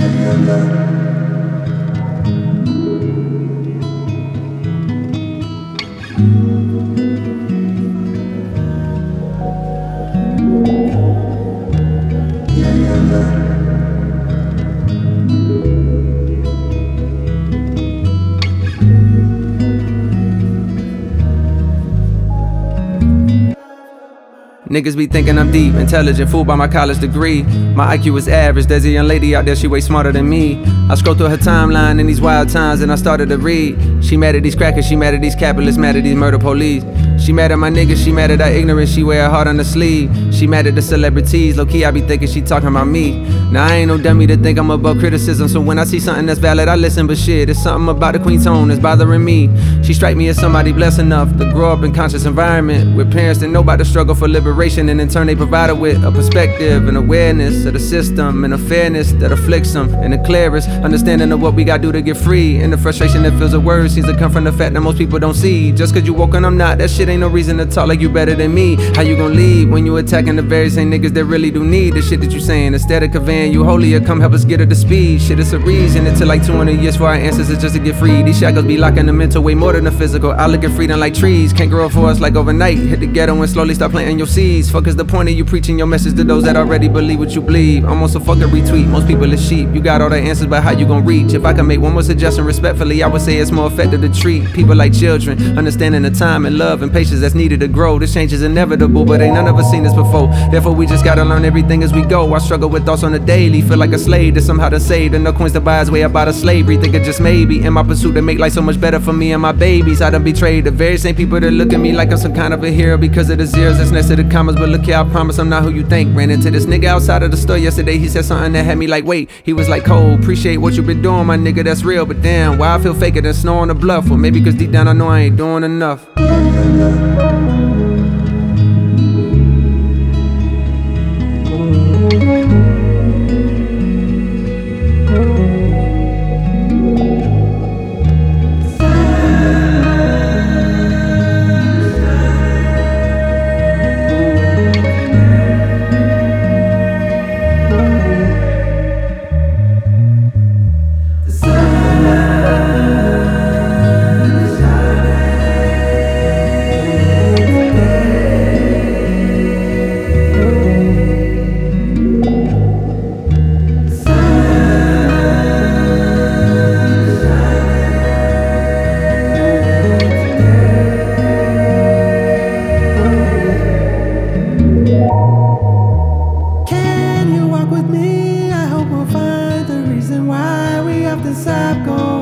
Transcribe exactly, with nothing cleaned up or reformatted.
Niggas be thinking I'm deep, intelligent, fooled by my college degree. My I Q is average, there's a young lady out there, she way smarter than me. I scroll through her timeline in these wild times and I started to read. She mad at these crackers, she mad at these capitalists, mad at these murder police. She mad at my niggas, she mad at our ignorance, she wear her heart on the sleeve. She mad at the celebrities, low key I be thinking she talking about me. Now I ain't no dummy to think I'm above criticism, so when I see something that's valid I listen, but shit, it's something about the queen tone that's bothering me. She strike me as somebody blessed enough to grow up in conscious environment with parents that know about the struggle for liberation, and in turn they provide her with a perspective and awareness of the system and a fairness that afflicts them, and the clearest understanding of what we gotta do to get free. And the frustration that fills the words seems to come from the fact that most people don't see. Just cause you woke and I'm not, that shit ain't no reason to talk like you better than me. How you gon' lead when you attacking the very same niggas that really do need the shit that you saying? Instead of conveying you holier, come help us get her to speed. Shit, it's a reason it took like two hundred years for our ancestors just to get free. These shackles be locking the mental way more than the physical. I look at freedom like trees, can't grow for us like overnight. Hit the ghetto and slowly start planting your seeds. Fuck is the point of you preaching your message to those that already believe what you believe? Almost a fucking retweet, most people is sheep. You got all the answers, but how you gon' reach? If I can make one more suggestion respectfully, I would say it's more effective to treat people like children, understanding the time and love and patience that's needed to grow. This change is inevitable, but ain't none of us seen this before. Therefore we just gotta learn everything as we go. I struggle with thoughts on the daily, feel like a slave that's somehow to save, and no coins to buy his way up out of slavery. Think it just maybe in my pursuit to make life so much better for me and my babies. I done betrayed the very same people that look at me like I'm some kind of a hero because of the zeros that's next to the commas. But look here, I promise I'm not who you think. Ran into this nigga outside of the store yesterday, he said something that had me like, wait. He was like, Cole, appreciate what you been doing, my nigga, that's real. But damn, why I feel faker than snow on the bluff? Or maybe cause deep down I know I ain't doing enough. Can you walk with me? I hope we'll find the reason why we often stop going.